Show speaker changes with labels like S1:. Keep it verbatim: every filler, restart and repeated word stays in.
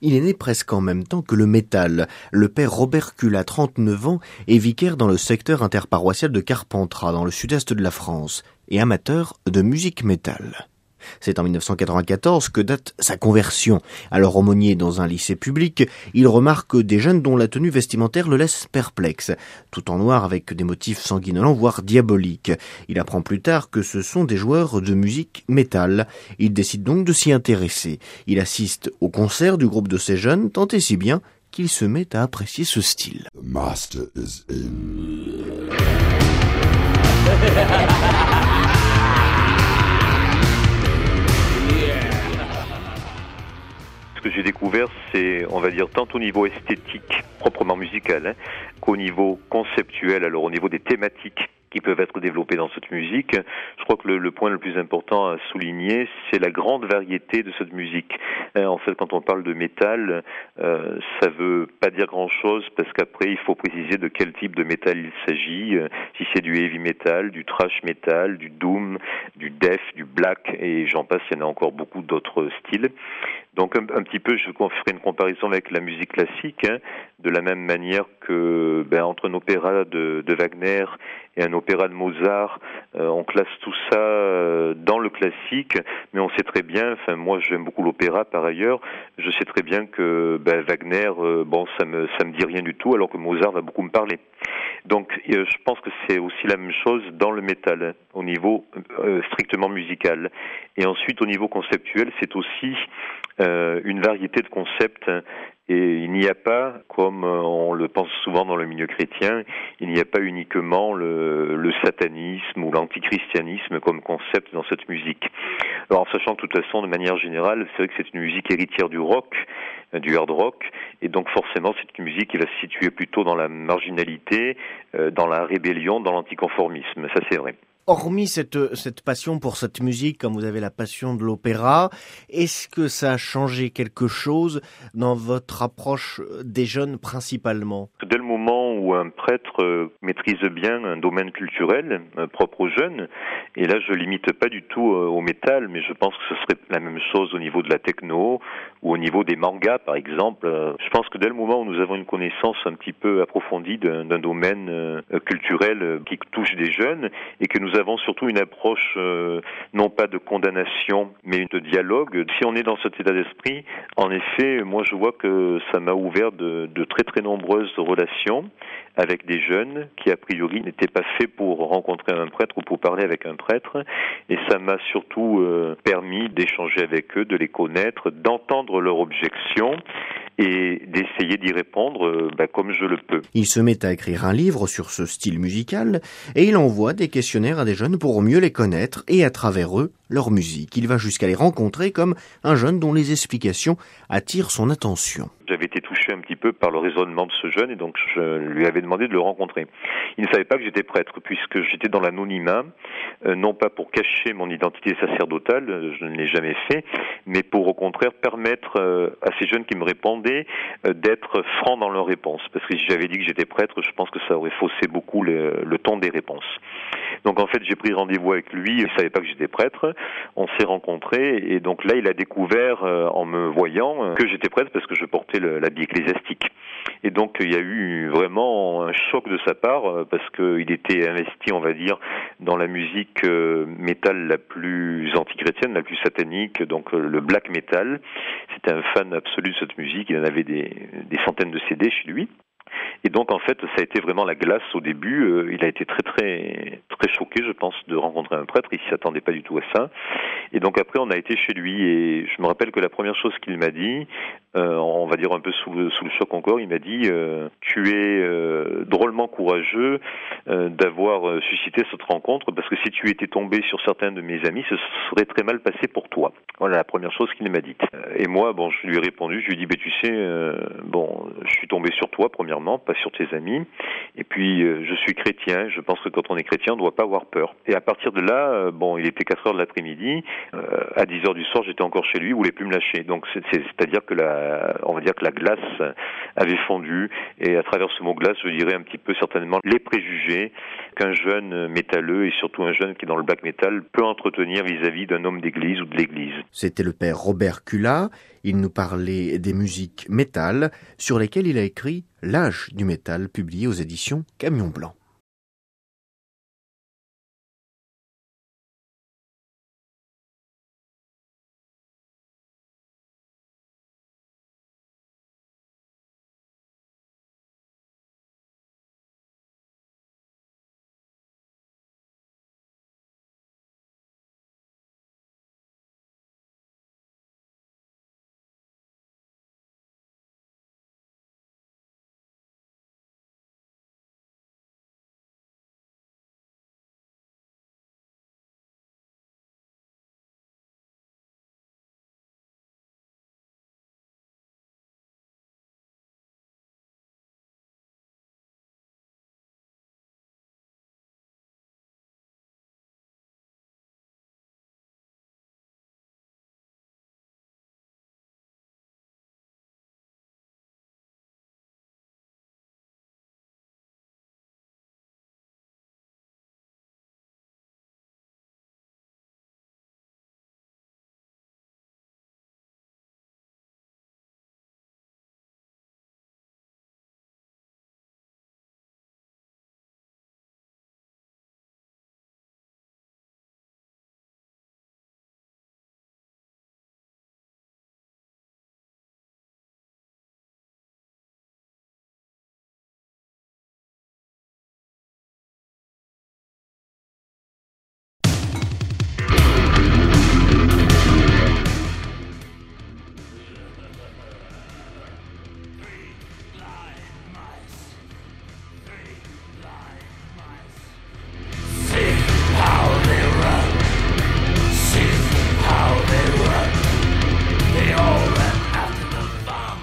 S1: Il est né presque en même temps que le métal. Le père Robert Culla, trente-neuf ans, est vicaire dans le secteur interparoissial de Carpentras, dans le sud-est de la France, et amateur de musique métal. C'est en dix-neuf cent quatre-vingt-quatorze que date sa conversion. Alors aumônier dans un lycée public, il remarque des jeunes dont la tenue vestimentaire le laisse perplexe, tout en noir avec des motifs sanguinolents, voire diaboliques. Il apprend plus tard que ce sont des joueurs de musique métal. Il décide donc de s'y intéresser. Il assiste au concert du groupe de ces jeunes, tant et si bien qu'il se met à apprécier ce style.
S2: The master is in.
S3: Ce que j'ai découvert, c'est, on va dire, tant au niveau esthétique, proprement musical, hein, qu'au niveau conceptuel, alors au niveau des thématiques qui peuvent être développées dans cette musique. Je crois que le, le point le plus important à souligner, c'est la grande variété de cette musique. En fait, quand on parle de métal, euh, ça veut pas dire grand-chose, parce qu'après, il faut préciser de quel type de métal il s'agit. Si c'est du heavy metal, du thrash metal, du doom, du death, du black, et j'en passe, il y en a encore beaucoup d'autres styles. Donc un, un petit peu, je ferai une comparaison avec la musique classique, hein, de la même manière que ben, entre un opéra de, de Wagner et un opéra de Mozart, euh, on classe tout ça euh, dans le classique, mais on sait très bien, enfin moi j'aime beaucoup l'opéra par ailleurs, je sais très bien que ben, Wagner, euh, bon ça me ça me dit rien du tout, alors que Mozart va beaucoup me parler. Donc euh, je pense que c'est aussi la même chose dans le métal, hein, au niveau euh, strictement musical. Et ensuite au niveau conceptuel, c'est aussi euh, une variété de concepts. Et il n'y a pas, comme on le pense souvent dans le milieu chrétien, il n'y a pas uniquement le, le satanisme ou l'antichristianisme comme concept dans cette musique. Alors, en sachant que de toute façon, de manière générale, c'est vrai que c'est une musique héritière du rock, du hard rock, et donc forcément, c'est une musique qui va se situer plutôt dans la marginalité, dans la rébellion, dans l'anticonformisme. Ça, c'est vrai.
S1: Hormis cette, cette passion pour cette musique, comme vous avez la passion de l'opéra, est-ce que ça a changé quelque chose dans votre approche des jeunes principalement ?
S3: Dès le moment où un prêtre maîtrise bien un domaine culturel propre aux jeunes, et là je limite pas du tout au métal, mais je pense que ce serait la même chose au niveau de la techno ou au niveau des mangas par exemple. Je pense que dès le moment où nous avons une connaissance un petit peu approfondie d'un, d'un domaine culturel qui touche des jeunes, et que nous Nous avons surtout une approche euh, non pas de condamnation, mais de dialogue. Si on est dans cet état d'esprit, en effet, moi je vois que ça m'a ouvert de, de très très nombreuses relations avec des jeunes qui a priori n'étaient pas faits pour rencontrer un prêtre ou pour parler avec un prêtre. Et ça m'a surtout euh, permis d'échanger avec eux, de les connaître, d'entendre leurs objections et d'essayer d'y répondre euh, bah, comme je le peux.
S1: Il se met à écrire un livre sur ce style musical et il envoie des questionnaires à des jeunes pour mieux les connaître et à travers eux, leur musique. Il va jusqu'à les rencontrer comme un jeune dont les explications attirent son attention.
S3: J'avais été touché un petit peu par le raisonnement de ce jeune et donc je lui avais demandé de le rencontrer. Il ne savait pas que j'étais prêtre puisque j'étais dans l'anonymat, euh, non pas pour cacher mon identité sacerdotale, je ne l'ai jamais fait, mais pour au contraire permettre euh, à ces jeunes qui me répondaient euh, d'être francs dans leurs réponses. Parce que si j'avais dit que j'étais prêtre, je pense que ça aurait faussé beaucoup le, le ton des réponses. Donc en fait j'ai pris rendez-vous avec lui, il ne savait pas que j'étais prêtre, on s'est rencontrés et donc là il a découvert euh, en me voyant euh, que j'étais prêtre parce que je portais le, l'habit ecclésiastique. Et donc il y a eu vraiment un choc de sa part euh, parce qu'il était investi, on va dire, dans la musique euh, métal la plus antichrétienne, la plus satanique, donc euh, le black metal. C'était un fan absolu de cette musique, il en avait des, des centaines de C D chez lui. Et donc en fait ça a été vraiment la glace au début, euh, il a été très très très choqué je pense de rencontrer un prêtre, il s'y attendait pas du tout à ça. Et donc après on a été chez lui et je me rappelle que la première chose qu'il m'a dit, euh, on va dire un peu sous le, sous le choc encore, il m'a dit euh, tu es euh, drôlement courageux euh, d'avoir euh, suscité cette rencontre parce que si tu étais tombé sur certains de mes amis ce serait très mal passé pour toi. Voilà la première chose qu'il m'a dite. Et moi bon je lui ai répondu, je lui ai dit bah, tu sais euh, bon je suis tombé sur toi premièrement, pas sur tes amis. Et puis, euh, je suis chrétien. Je pense que quand on est chrétien, on ne doit pas avoir peur. Et à partir de là, euh, bon, il était quatre heures de l'après-midi. Euh, à dix heures du soir, j'étais encore chez lui. Il voulait plus me lâcher. Donc, c'est, c'est, c'est-à-dire que la, on va dire que la glace avait fondu. Et à travers ce mot glace, je dirais un petit peu certainement les préjugés qu'un jeune métalleux, et surtout un jeune qui est dans le black metal, peut entretenir vis-à-vis d'un homme d'église ou de l'église.
S1: C'était le père Robert Cullat. Il nous parlait des musiques métal sur lesquelles il a écrit L'âge du métal, publié aux éditions Camion Blanc.